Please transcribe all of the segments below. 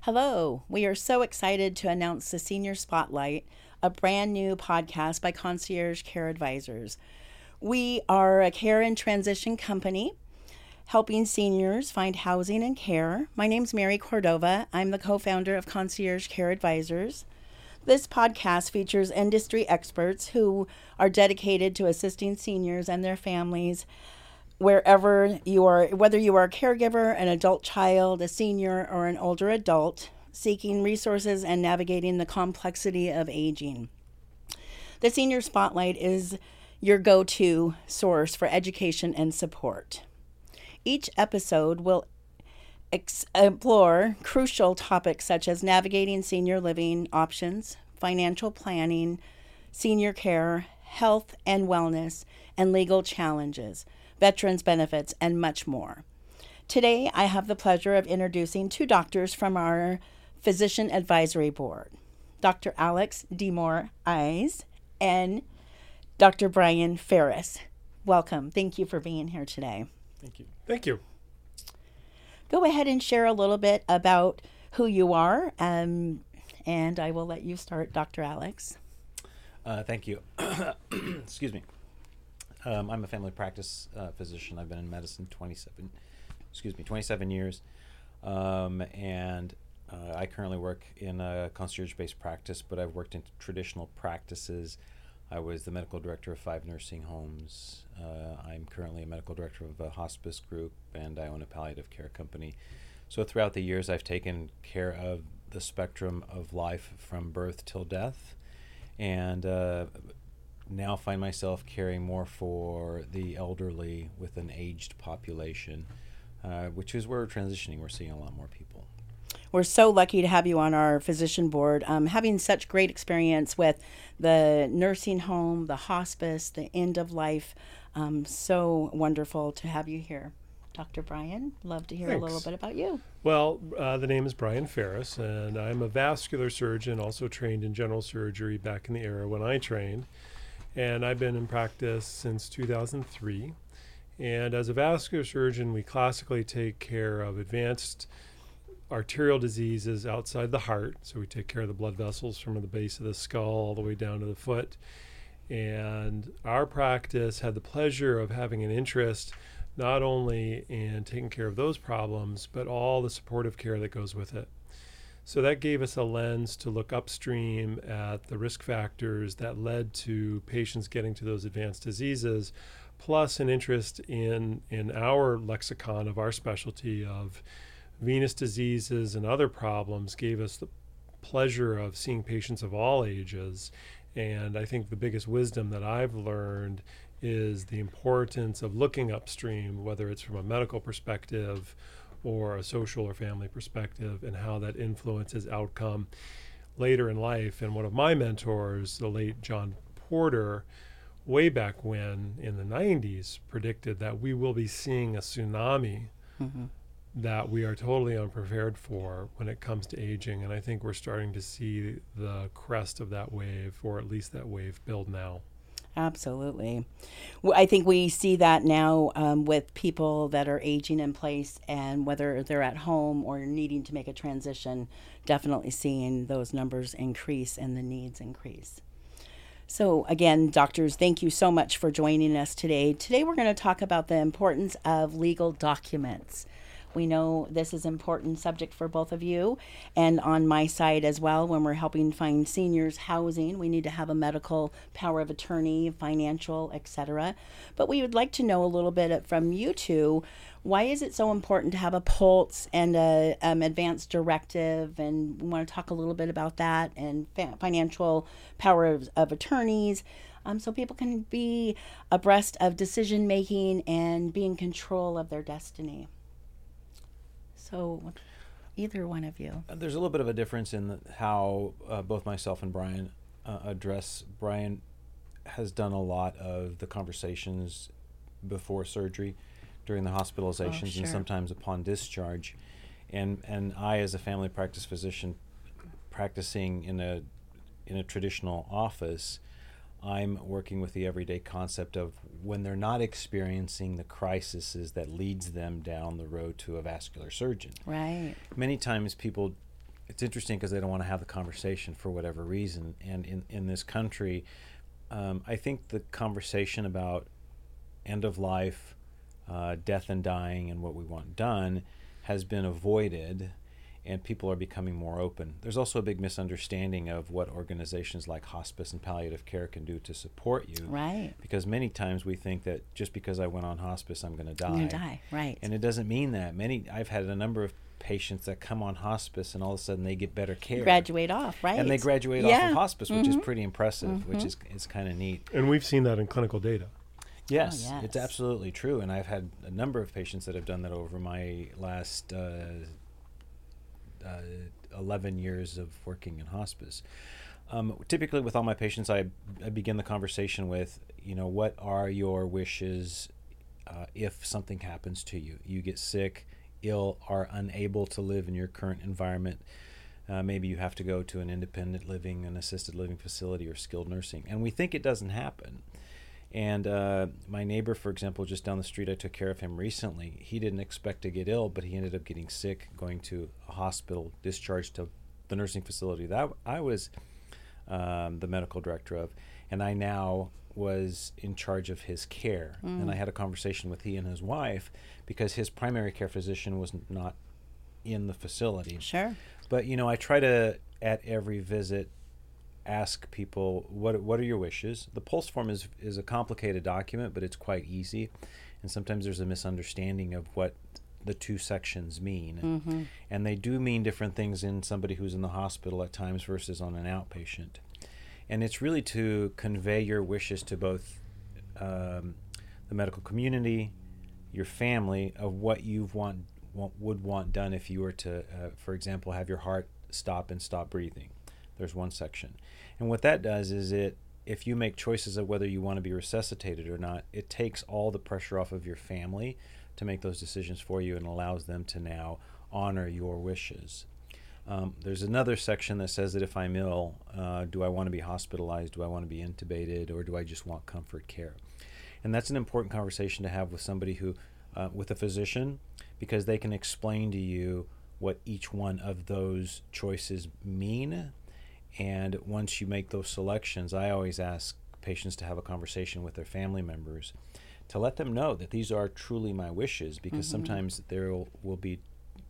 Hello, we are so excited to announce the Senior Spotlight, a brand new podcast by Concierge Care Advisors. We are a care and transition company helping seniors find housing and care. My name's Mary Cordova. I'm the co-founder of Concierge Care Advisors. This podcast features industry experts who are dedicated to assisting seniors and their families wherever you are, whether you are a caregiver, an adult child, a senior, or an older adult, seeking resources and navigating the complexity of aging. The Senior Spotlight is your go-to source for education and support. Each episode will explore crucial topics such as navigating senior living options, financial planning, senior care, health and wellness, and legal challenges, veterans benefits, and much more. Today, I have the pleasure of introducing two doctors from our Physician Advisory Board, Dr. Alex DeMoor-Eyes and Dr. Brian Ferris. Welcome. Thank you for being here today. Thank you. Thank you. Go ahead and share a little bit about who you are, and I will let you start, Dr. Alex. Thank you. Excuse me. I'm a family practice physician. I've been in medicine 27 years. And I currently work in a concierge-based practice, but I've worked in traditional practices. I was the medical director of 5 nursing homes. I'm currently a medical director of a hospice group, and I own a palliative care company. So throughout the years, I've taken care of the spectrum of life from birth till death, and now find myself caring more for the elderly with an aged population, which is where we're transitioning. We're seeing a lot more people. We're so lucky to have you on our physician board, having such great experience with the nursing home, the hospice, the end of life. So wonderful to have you here. Dr. Brian, love to hear Thanks. a little bit about you. Well, the name is Brian Ferris, and I'm a vascular surgeon, also trained in general surgery back in the era when I trained. And I've been in practice since 2003. And as a vascular surgeon, we classically take care of advanced arterial diseases outside the heart. So we take care of the blood vessels from the base of the skull all the way down to the foot. And our practice had the pleasure of having an interest not only in taking care of those problems, but all the supportive care that goes with it. So that gave us a lens to look upstream at the risk factors that led to patients getting to those advanced diseases, plus an interest in our lexicon of our specialty of venous diseases and other problems gave us the pleasure of seeing patients of all ages. And I think the biggest wisdom that I've learned is the importance of looking upstream, whether it's from a medical perspective or a social or family perspective, and how that influences outcome later in life. And one of my mentors, the late John Porter, way back when in the 90s, predicted that we will be seeing a tsunami that we are totally unprepared for when it comes to aging. And I think we're starting to see the crest of that wave, or at least that wave build now. Absolutely. I think we see that now with people that are aging in place, and whether they're at home or needing to make a transition, definitely seeing those numbers increase and the needs increase. So again, doctors, thank you so much for joining us today. Today we're going to talk about the importance of legal documents. We know this is an important subject for both of you, and on my side as well. When we're helping find seniors housing, we need to have a medical power of attorney, financial, etc. But we would like to know a little bit from you two. Why is it so important to have a POLST and a advanced directive? And we want to talk a little bit about that and financial power of attorneys, so people can be abreast of decision making and be in control of their destiny. So either one of you. There's a little bit of a difference in how both myself and Brian address. Brian has done a lot of the conversations before surgery, during the hospitalizations, and sometimes upon discharge. And I, as a family practice physician practicing in a traditional office, I'm working with the everyday concept of when they're not experiencing the crises that leads them down the road to a vascular surgeon. Right. Many times people it's interesting because they don't want to have the conversation for whatever reason. And in this country, I think the conversation about end of life, death and dying, and what we want done has been avoided, and people are becoming more open. There's also a big misunderstanding of what organizations like hospice and palliative care can do to support you. Right. Because many times we think that just because I went on hospice, I'm going to die. I'm going to die, right. And it doesn't mean that. I've had a number of patients that come on hospice and all of a sudden they get better care. Graduate off, right. And they graduate off of hospice, which is pretty impressive, which is kind of neat. And we've seen that in clinical data. Yes, Oh, yes. it's absolutely true. And I've had a number of patients that have done that over my last 11 years of working in hospice. Typically with all my patients, I begin the conversation with, what are your wishes if something happens to you? You get sick, ill, are unable to live in your current environment. Maybe you have to go to an independent living, an assisted living facility, or skilled nursing. And we think it doesn't happen. And my neighbor, for example, just down the street, I took care of him recently. He didn't expect to get ill, but he ended up getting sick, going to a hospital, discharged to the nursing facility that I was the medical director of. And I now was in charge of his care. And I had a conversation with he and his wife because his primary care physician was not in the facility. Sure. But, I try to, at every visit, ask people, what are your wishes? The PULSE form is a complicated document, but it's quite easy. And sometimes there's a misunderstanding of what the two sections mean. And they do mean different things in somebody who's in the hospital at times versus on an outpatient. And it's really to convey your wishes to both the medical community, your family, of what you would want done if you were to, for example, have your heart stop breathing. There's one section. And what that does is if you make choices of whether you want to be resuscitated or not, it takes all the pressure off of your family to make those decisions for you and allows them to now honor your wishes. There's another section that says that if I'm ill, do I want to be hospitalized? Do I want to be intubated? Or do I just want comfort care? And that's an important conversation to have with somebody who, with a physician, because they can explain to you what each one of those choices mean. And once you make those selections, I always ask patients to have a conversation with their family members to let them know that these are truly my wishes, because sometimes there will be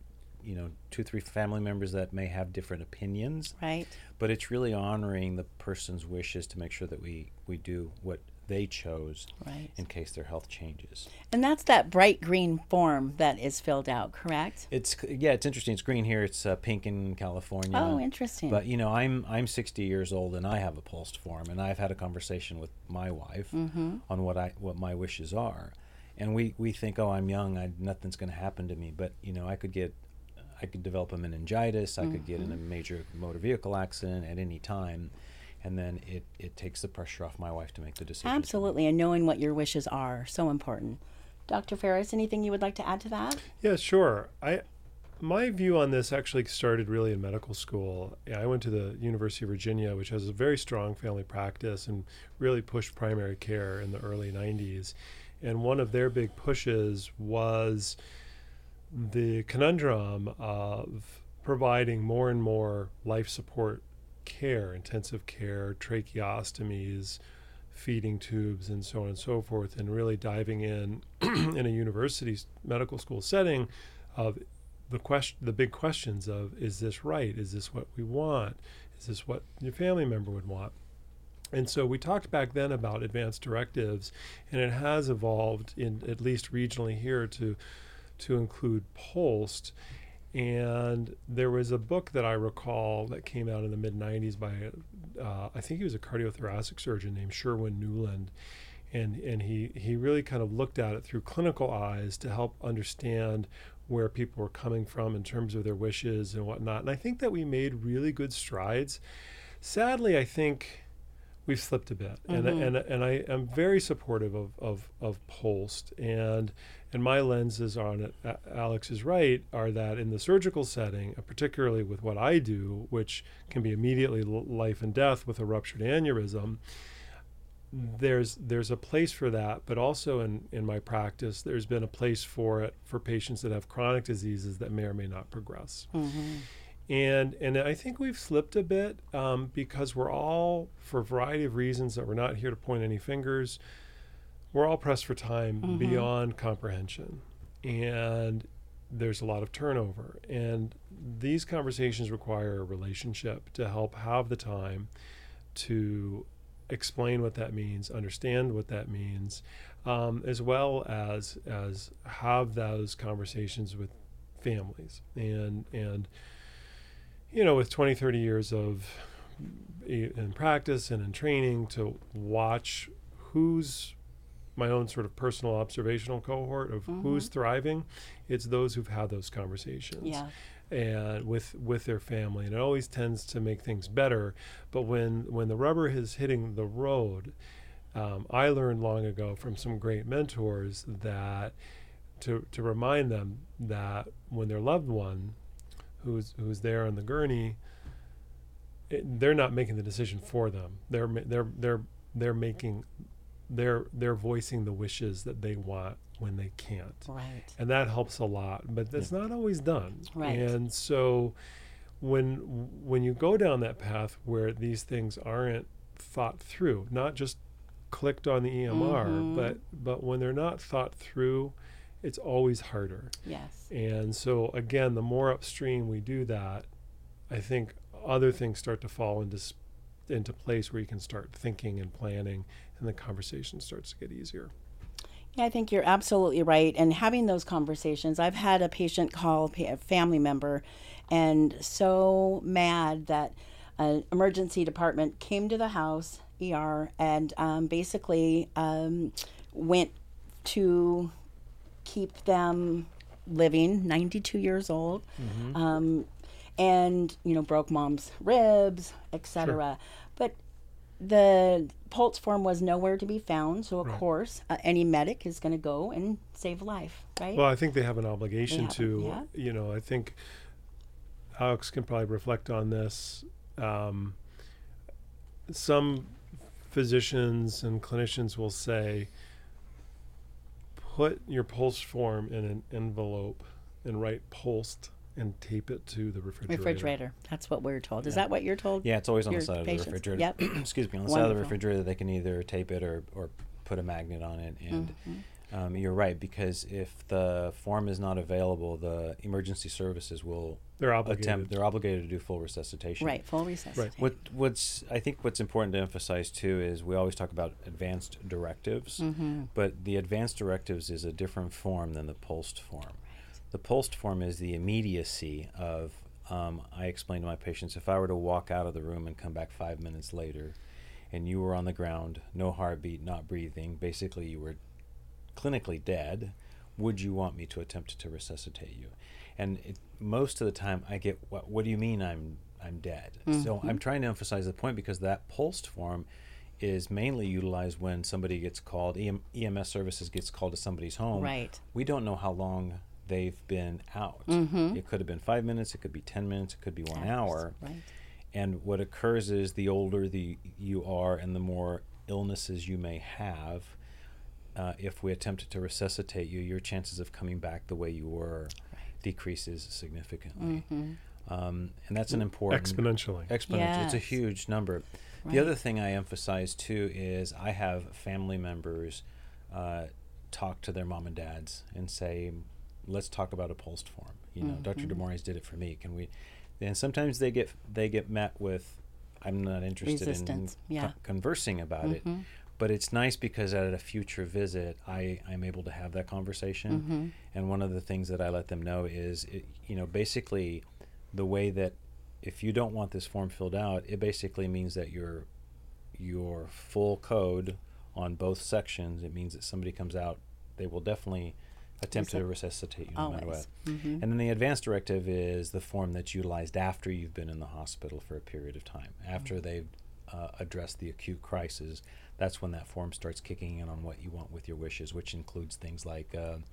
2-3 family members that may have different opinions. Right. But it's really honoring the person's wishes to make sure that we do what they chose, right, in case their health changes. And that's that bright green form that is filled out, correct? It's interesting. It's green here. It's pink in California. Oh, interesting. But I'm 60 years old and I have a PULSE form, and I've had a conversation with my wife on what my wishes are, and we think, oh, I'm young, nothing's going to happen to me, but I could develop a meningitis, I could get in a major motor vehicle accident at any time. And then it takes the pressure off my wife to make the decision. Absolutely, and knowing what your wishes are, so important. Dr. Ferris, anything you would like to add to that? Yeah, sure. My view on this actually started really in medical school. I went to the University of Virginia, which has a very strong family practice and really pushed primary care in the early 90s. And one of their big pushes was the conundrum of providing more and more life support care, intensive care, tracheostomies, feeding tubes, and so on and so forth, and really diving in in a university medical school setting of the big questions of, is this right? Is this what we want? Is this what your family member would want? And so we talked back then about advanced directives, and it has evolved, in at least regionally here, to include PULSE. And there was a book that I recall that came out in the mid-90s by, I think he was a cardiothoracic surgeon named Sherwin Newland. And he really kind of looked at it through clinical eyes to help understand where people were coming from in terms of their wishes and whatnot. And I think that we made really good strides. Sadly, I think we've slipped a bit. And I am very supportive of PULSE. And my lenses on it, Alex is right, are that in the surgical setting, particularly with what I do, which can be immediately life and death with a ruptured aneurysm, there's a place for that. But also in my practice, there's been a place for it for patients that have chronic diseases that may or may not progress. And I think we've slipped a bit because we're all, for a variety of reasons that we're not here to point any fingers, we're all pressed for time beyond comprehension. And there's a lot of turnover. And these conversations require a relationship to help have the time to explain what that means, understand what that means, as well as have those conversations with families. And with 20, 30 years of in practice and in training, to watch who's my own sort of personal observational cohort of who's thriving, it's those who've had those conversations. Yeah. And with their family, and it always tends to make things better. But when the rubber is hitting the road, I learned long ago from some great mentors that to remind them that when their loved one, who's there on the gurney, they're not making the decision for them. They're making, they're voicing the wishes that they want when they can't. Right. And that helps a lot, but that's not always done. Right. And so when you go down that path where these things aren't thought through, not just clicked on the EMR, but when they're not thought through, it's always harder. Yes. And so again, the more upstream we do that, I think other things start to fall into place where you can start thinking and planning, and the conversation starts to get easier. Yeah, I think you're absolutely right. And having those conversations, I've had a patient call a family member and so mad that an emergency department came to the house, ER, and basically went to keep them living, 92 years old, and, broke mom's ribs, etc. Sure. But the Pulse form was nowhere to be found, so of course any medic is going to go and save a life, right? Well, I think they have an obligation I think Alex can probably reflect on this. Some physicians and clinicians will say, put your Pulse form in an envelope and write pulsed and tape it to the refrigerator. That's what we're told. Is that what you're told? Yeah, it's always on the side of the refrigerator. Yep. Excuse me, on the side of the refrigerator, they can either tape it or put a magnet on it. And you're right, because if the form is not available, the emergency services will they're obligated to do full resuscitation. Right, full resuscitation. I think what's important to emphasize too is we always talk about advanced directives, but the advanced directives is a different form than the pulsed form. The pulsed form is the immediacy of, I explain to my patients, if I were to walk out of the room and come back 5 minutes later and you were on the ground, no heartbeat, not breathing, basically you were clinically dead, would you want me to attempt to resuscitate you? And most of the time I get, what do you mean I'm dead? So I'm trying to emphasize the point because that pulsed form is mainly utilized when somebody gets called, EMS services gets called to somebody's home. Right. We don't know how long they've been out. It could have been 5 minutes, it could be 10 minutes, it could be 1 hour. Right. And what occurs is the older you are and the more illnesses you may have, if we attempted to resuscitate you, your chances of coming back the way you were decreases significantly. And that's an important... Exponentially. Yes. It's a huge number. Right. The other thing I emphasize too is I have family members talk to their mom and dads and say, let's talk about a pulsed form. Dr. DeMorais did it for me. Can we? And sometimes they get met with, I'm not interested in conversing about it. But it's nice because at a future visit, I'm able to have that conversation. And one of the things that I let them know is, basically the way that if you don't want this form filled out, it basically means that your full code on both sections, it means that somebody comes out, they will definitely attempt to resuscitate you no matter what. And then the advanced directive is the form that's utilized after you've been in the hospital for a period of time, after they've addressed the acute crisis. That's when that form starts kicking in on what you want with your wishes, which includes things like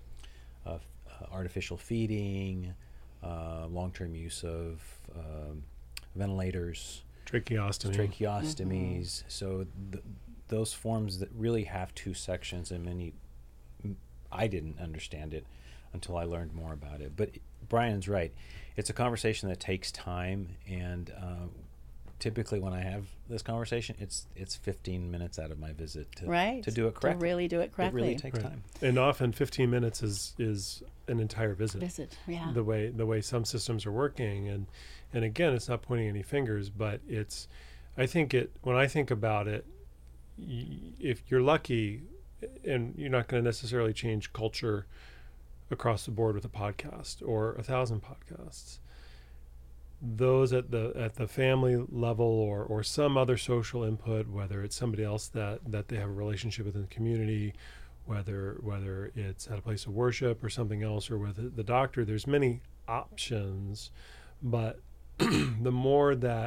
artificial feeding, long-term use of ventilators, tracheostomies. So those forms that really have two sections, and I didn't understand it until I learned more about it. But Brian's right. It's a conversation that takes time, and typically when I have this conversation, it's 15 minutes out of my visit to do it correctly. To really do it correctly. It really takes time. And often 15 minutes is an entire visit. Yeah. The way some systems are working, and again, it's not pointing any fingers, but when I think about it, if you're lucky, and you're not going to necessarily change culture across the board with a podcast or 1,000 podcasts, those at the family level or some other social input, whether it's somebody else that they have a relationship with in the community, whether it's at a place of worship or something else, or with the doctor, there's many options, but the more that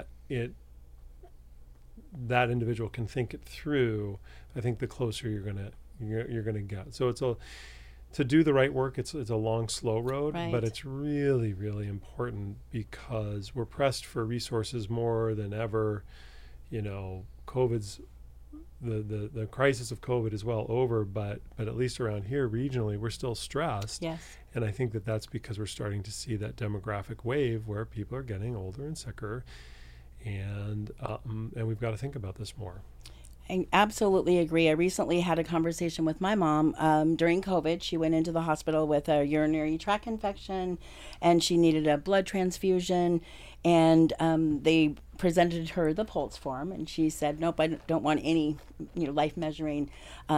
individual can think it through, I think the closer you're gonna get. So to do the right work, it's a long, slow road, Right. but it's really, really important because we're pressed for resources more than ever. COVID's the crisis of COVID is well over, but at least around here regionally, we're still stressed. Yes. And I think that's because we're starting to see that demographic wave where people are getting older and sicker, and we've got to think about this more. I absolutely agree. I recently had a conversation with my mom during COVID. She went into the hospital with a urinary tract infection, and she needed a blood transfusion. And they presented her the pulse form, and she said, "Nope, I don't want any, life measuring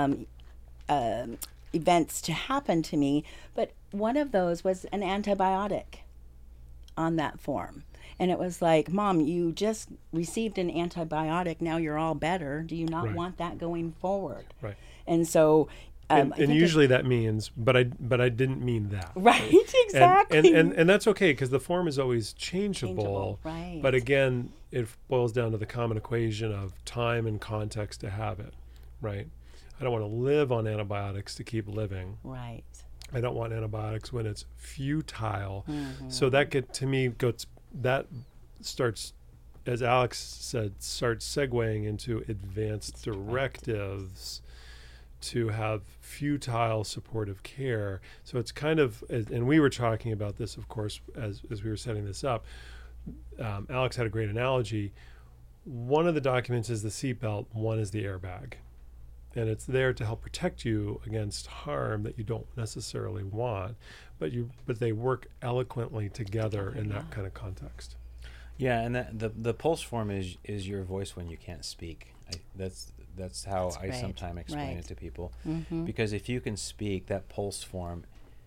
events to happen to me." But one of those was an antibiotic on that form. And it was like, "Mom, you just received an antibiotic. Now you're all better. Do you not Right. want that going forward?" Right. And so, And I think usually that means, but I didn't mean that. right, exactly. And that's okay, because the form is always changeable. Right. But again, it boils down to the common equation of time and context to have it, right? I don't want to live on antibiotics to keep living. Right. I don't want antibiotics when it's futile. Mm-hmm. So that starts, as Alex said, starts segueing into advanced directives to have futile supportive care. So it's kind of, and we were talking about this, of course, as we were setting this up. Alex had a great analogy. One of the documents is the seatbelt, one is the airbag. And it's there to help protect you against harm that you don't necessarily want, but they work eloquently together in that kind of context. Yeah, and the pulse form is your voice when you can't speak. That's how I great. sometimes explain Right. it to people. Mm-hmm. Because if you can speak, that pulse form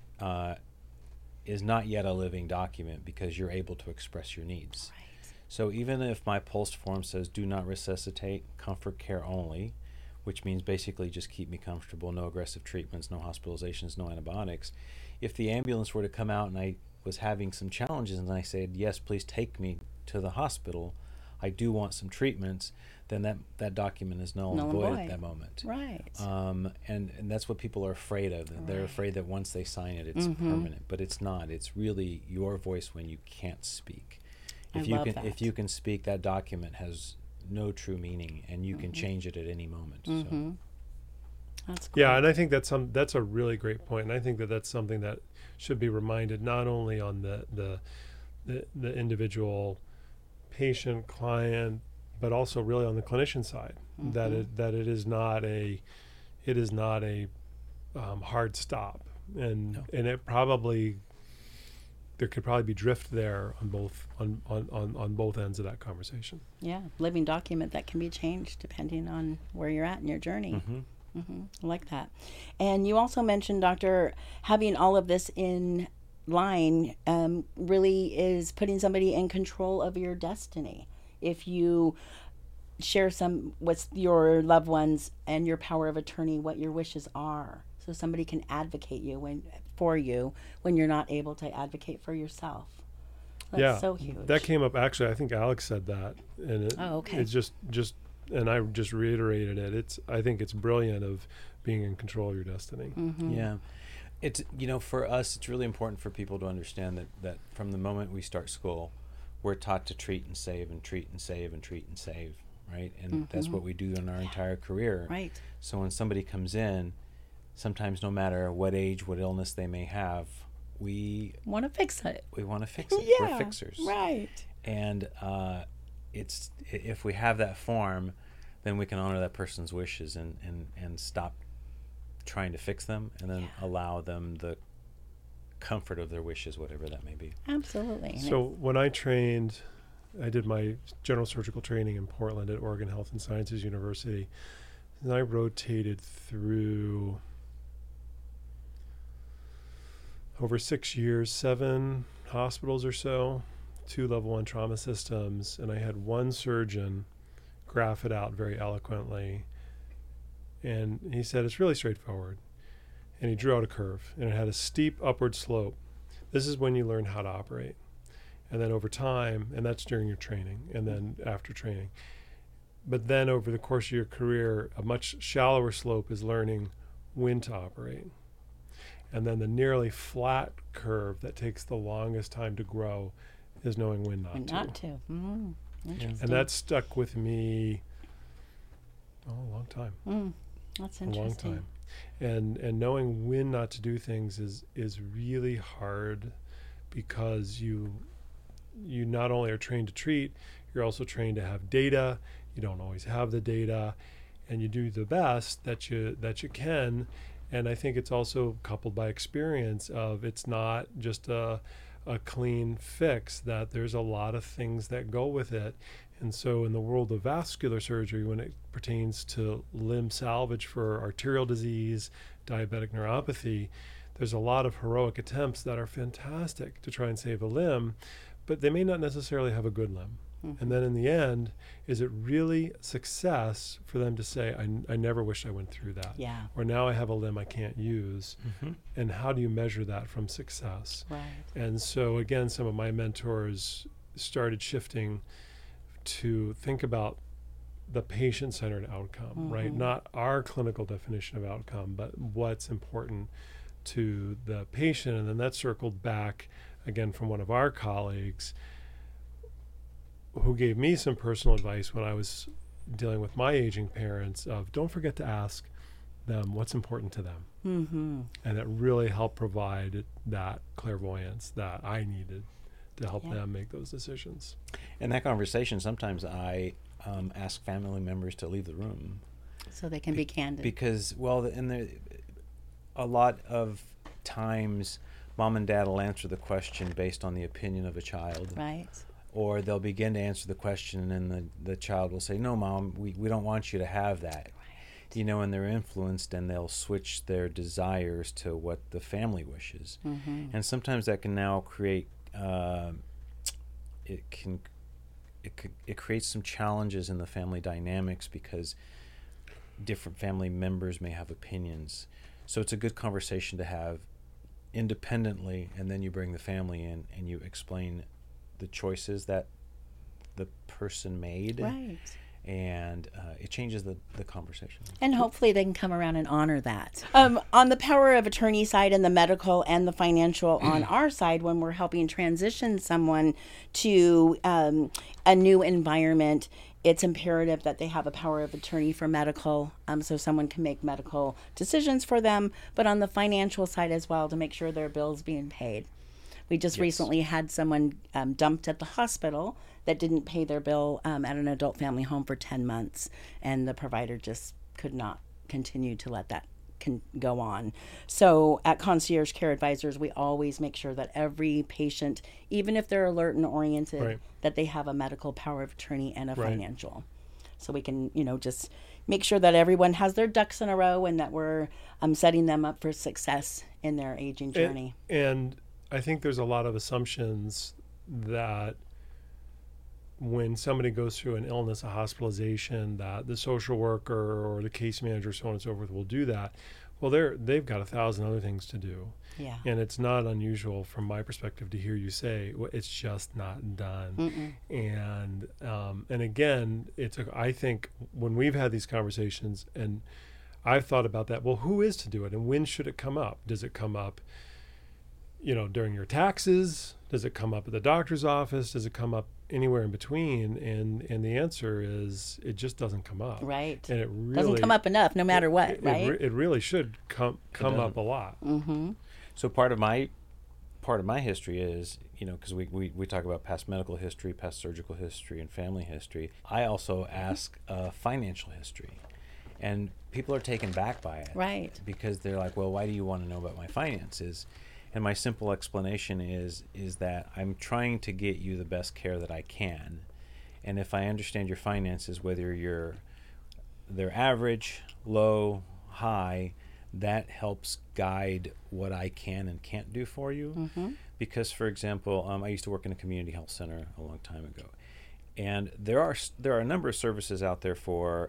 is not yet a living document because you're able to express your needs. Right. So even if my pulse form says do not resuscitate, comfort care only, which means basically just keep me comfortable, no aggressive treatments, no hospitalizations, no antibiotics. If the ambulance were to come out and I was having some challenges and I said, yes, please take me to the hospital, I do want some treatments, then that document is null and void at that moment. Right. And that's what people are afraid of. They're Right. afraid that once they sign it, it's permanent, but it's not. It's really your voice when you can't speak. If that. you can speak, that document has no true meaning, and you can change it at any moment. So. That's cool. Yeah, and I think that's a really great point, and I think that's something that should be reminded not only on the individual patient client, but also really on the clinician side, that it is not a hard stop, and No. and there could probably be drift there on both ends of that conversation. Yeah, living document that can be changed depending on where you're at in your journey. I like that. And you also mentioned, Doctor, having all of this in line really is putting somebody in control of your destiny. If you share some with your loved ones and your power of attorney what your wishes are, so somebody can advocate for you when you're not able to advocate for yourself. That's so huge. That came up, actually. I think Alex said that, and okay. it's just and I just reiterated it. I think it's brilliant of being in control of your destiny. Yeah. It's, for us, it's really important for people to understand that from the moment we start school, we're taught to treat and save and treat and save and treat and save, right? And that's what we do in our entire career. Right. So when somebody comes in, sometimes no matter what age, what illness they may have, we Want to fix it. want to fix it. Yeah. We're fixers. Right. And if we have that form, then we can honor that person's wishes and stop trying to fix them, and then allow them the comfort of their wishes, whatever that may be. Absolutely. So when I trained, I did my general surgical training in Portland at Oregon Health and Sciences University, and I rotated through over 6 years, 7 hospitals or so, 2 level 1 trauma systems, and I had one surgeon graph it out very eloquently. And he said, it's really straightforward. And he drew out a curve, and it had a steep upward slope. This is when you learn how to operate. And then over time, and that's during your training, and then after training. But then over the course of your career, a much shallower slope is learning when to operate. And then the nearly flat curve that takes the longest time to grow is knowing when not to. Not to. Interesting. And that stuck with me a long time. That's A interesting. long time. And knowing when not to do things is really hard, because you not only are trained to treat, you're also trained to have data. You don't always have the data, and you do the best that you can. And I think it's also coupled by experience of it's not just a clean fix, that there's a lot of things that go with it. And so in the world of vascular surgery, when it pertains to limb salvage for arterial disease, diabetic neuropathy, there's a lot of heroic attempts that are fantastic to try and save a limb, but they may not necessarily have a good limb. And then in the end, is it really success for them to say, I never wish I went through that? Yeah. Or now I have a limb I can't use. And how do you measure that from success? Right. And so again, some of my mentors started shifting to think about the patient-centered outcome, right? Not our clinical definition of outcome, but what's important to the patient. And then that circled back again from one of our colleagues who gave me some personal advice when I was dealing with my aging parents of don't forget to ask them what's important to them. And it really helped provide that clairvoyance that I needed to help them make those decisions. In that conversation, sometimes I ask family members to leave the room. So they can be candid. Because, well, a lot of times, mom and dad will answer the question based on the opinion of a child. Right. Or they'll begin to answer the question, and the child will say, no, Mom, we don't want you to have that. Right. You know, and they're influenced, and they'll switch their desires to what the family wishes. And sometimes that can now create, it creates some challenges in the family dynamics, because different family members may have opinions. So it's a good conversation to have independently, and then you bring the family in and you explain the choices that the person made. Right. And it changes the conversation. And hopefully they can come around and honor that. On the power of attorney side and the medical and the financial on our side, when we're helping transition someone to a new environment, it's imperative that they have a power of attorney for medical, so someone can make medical decisions for them, but on the financial side as well, to make sure their bill's being paid. We just recently had someone dumped at the hospital that didn't pay their bill at an adult family home for 10 months, and the provider just could not continue to let that go on. So at Concierge Care Advisors, we always make sure that every patient, even if they're alert and oriented, that they have a medical power of attorney and a financial. So we can, just make sure that everyone has their ducks in a row, and that we're setting them up for success in their aging journey. And I think there's a lot of assumptions that when somebody goes through an illness, a hospitalization, that the social worker or the case manager, so on and so forth, will do that. Well, they've got 1,000 other things to do. Yeah. And it's not unusual from my perspective to hear you say, well, it's just not done. And again, I think when we've had these conversations, and I've thought about that, well, who is to do it, and when should it come up? Does it come up during your taxes? Does it come up at the doctor's office? Does it come up anywhere in between? And the answer is it just doesn't come up. Right. And it really doesn't come up enough, no matter what, right? It really should come up a lot. So part of my part of my history is, because we talk about past medical history, past surgical history, and family history. I also ask financial history. And people are taken back by it. Right. Because they're like, well, why do you want to know about my finances? And my simple explanation is that I'm trying to get you the best care that I can. And if I understand your finances, whether they're average, low, high, that helps guide what I can and can't do for you. Mm-hmm. Because, for example, I used to work in a community health center a long time ago. And there are a number of services out there for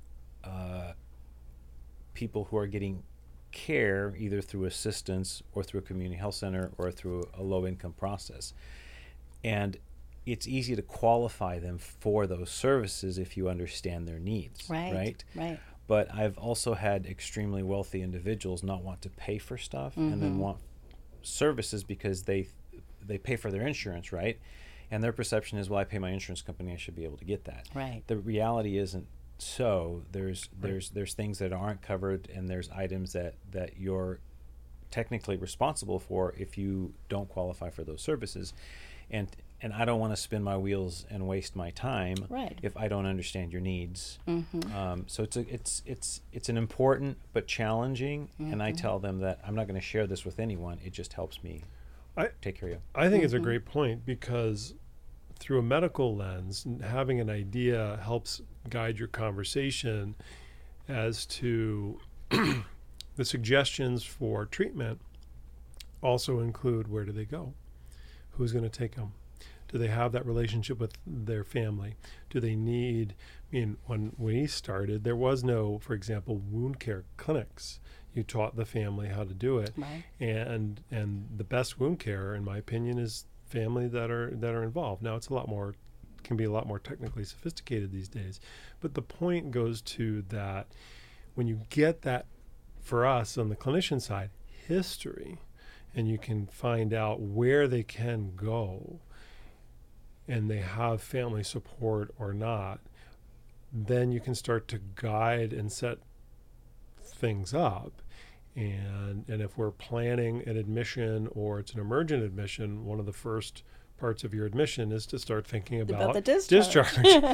people who are getting care either through assistance or through a community health center or through a low-income process. And it's easy to qualify them for those services if you understand their needs, right? But I've also had extremely wealthy individuals not want to pay for stuff and then want services because they pay for their insurance, right? And their perception is, well, I pay my insurance company, I should be able to get that. Right. The reality isn't so. There's things that aren't covered, and there's items that you're technically responsible for if you don't qualify for those services. And I don't want to spin my wheels and waste my time if I don't understand your needs. So it's an important but challenging, and I tell them that I'm not going to share this with anyone. It just helps me take care of you. I think it's a great point, because through a medical lens, having an idea helps guide your conversation as to the suggestions for treatment. Also include, where do they go? Who's going to take them? Do they have that relationship with their family? Do they need, when we started, there was no, for example, wound care clinics. You taught the family how to do it. Right. And the best wound care, in my opinion, is family that are involved. Now can be a lot more technically sophisticated these days. But the point goes to that when you get that, for us on the clinician side, history, and you can find out where they can go, and they have family support or not, then you can start to guide and set things up. And if we're planning an admission or it's an emergent admission, one of the first parts of your admission is to start thinking about the discharge.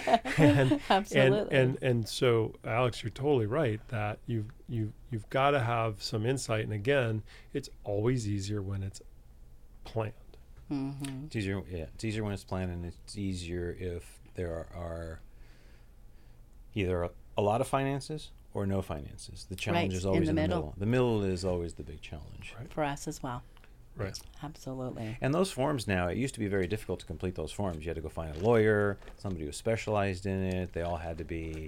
Absolutely. And so, Alex, you're totally right that you've got to have some insight. And again, it's always easier when it's planned. Mm-hmm. It's easier when it's planned, and it's easier if there are either a lot of finances or no finances. The challenge is always in the middle. The middle is always the big challenge. Right. For us as well. Right. Absolutely. And those forms now, it used to be very difficult to complete those forms. You had to go find a lawyer, somebody who specialized in it. They all had to be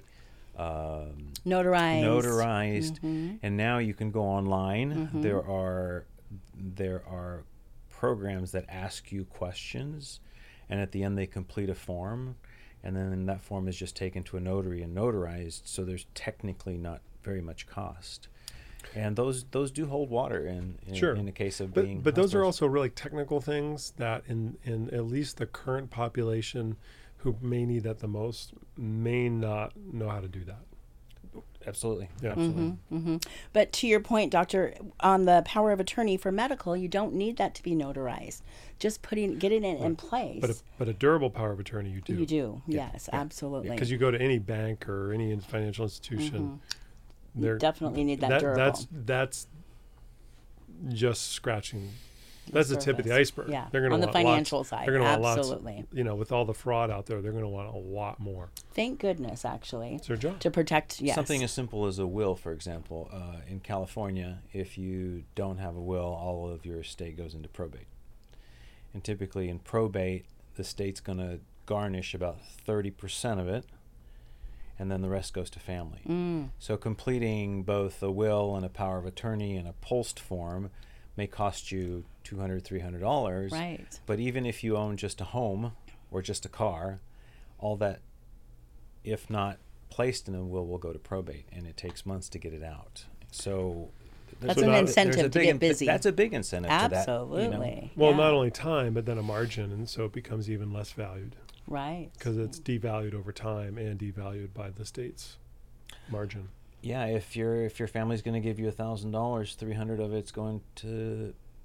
notarized. And now you can go online. There are programs that ask you questions, and at the end they complete a form, and then that form is just taken to a notary and notarized, so there's technically not very much cost. And those do hold water in the case of being but those are also really technical things that in at least the current population who may need that the most may not know how to do that. Absolutely. Yeah. Absolutely. But to your point, Doctor, on the power of attorney for medical, you don't need that to be notarized. Just getting it in place. But a durable power of attorney, you do. You do, yes, absolutely. Because you go to any bank or any financial institution, you definitely need that durable. That's just scratching. That's the tip of the iceberg. Yeah, they're going to on the financial side, they're going to want absolutely. Lots, with all the fraud out there, they're going to want a lot more. Thank goodness, actually. It's their job. To protect, yes. Something as simple as a will, for example. In California, if you don't have a will, all of your estate goes into probate. And typically in probate, the state's going to garnish about 30% of it, and then the rest goes to family. So completing both a will and a power of attorney and a post form may cost you $200, $300. Right. But even if you own just a home or just a car, all that, if not placed in a will go to probate, and it takes months to get it out. So that's an incentive to get busy. That's a big incentive to that. Absolutely. Well, not only time, but then a margin, and so it becomes even less valued. Right. Because it's devalued over time and devalued by the state's margin. Yeah, if your family's going to give you $1,000, $300 of it's going to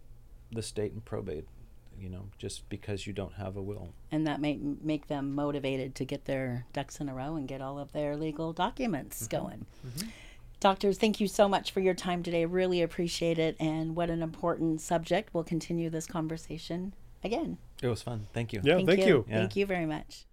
the state and probate, just because you don't have a will. And that may make them motivated to get their ducks in a row and get all of their legal documents going. Doctors, thank you so much for your time today. Really appreciate it. And what an important subject. We'll continue this conversation again. It was fun. Thank you. Yeah, thank you. Yeah. Thank you very much.